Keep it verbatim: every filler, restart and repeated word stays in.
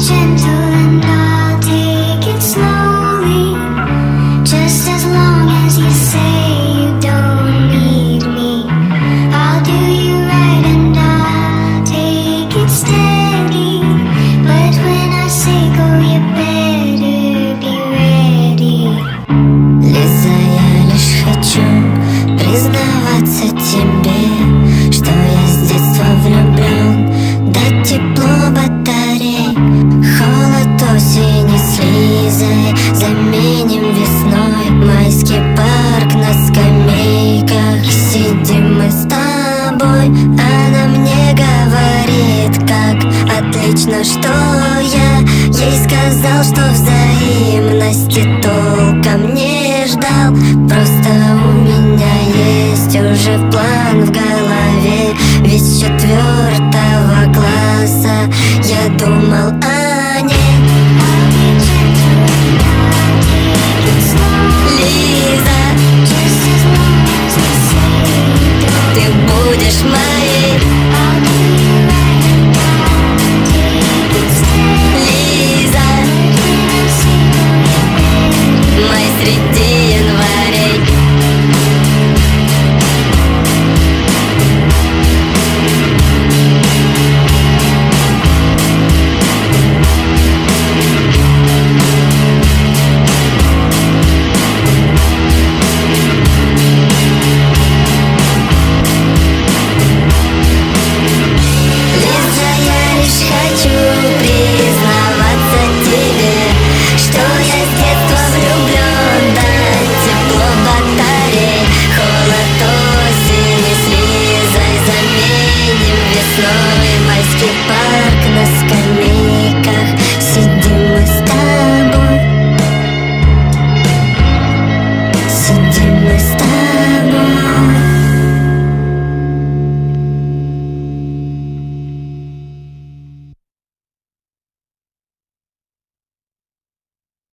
gentle and I'll take it slowly. Just as long as you say you don't need me, I'll do you right and I'll take it steady. But when I say go, you better be ready. Лиза, я лишь хочу признаваться тебе, что я с детства влюблен, дать тепло батарей. Холод осени с Лизой заменим весной. Майский парк на скамейках, сидим мы с тобой. Она мне говорит, как отлично, что я ей сказал, что взаимности толком не ждал. Просто у меня есть уже план в голове, ведь с четвертого класса я думал о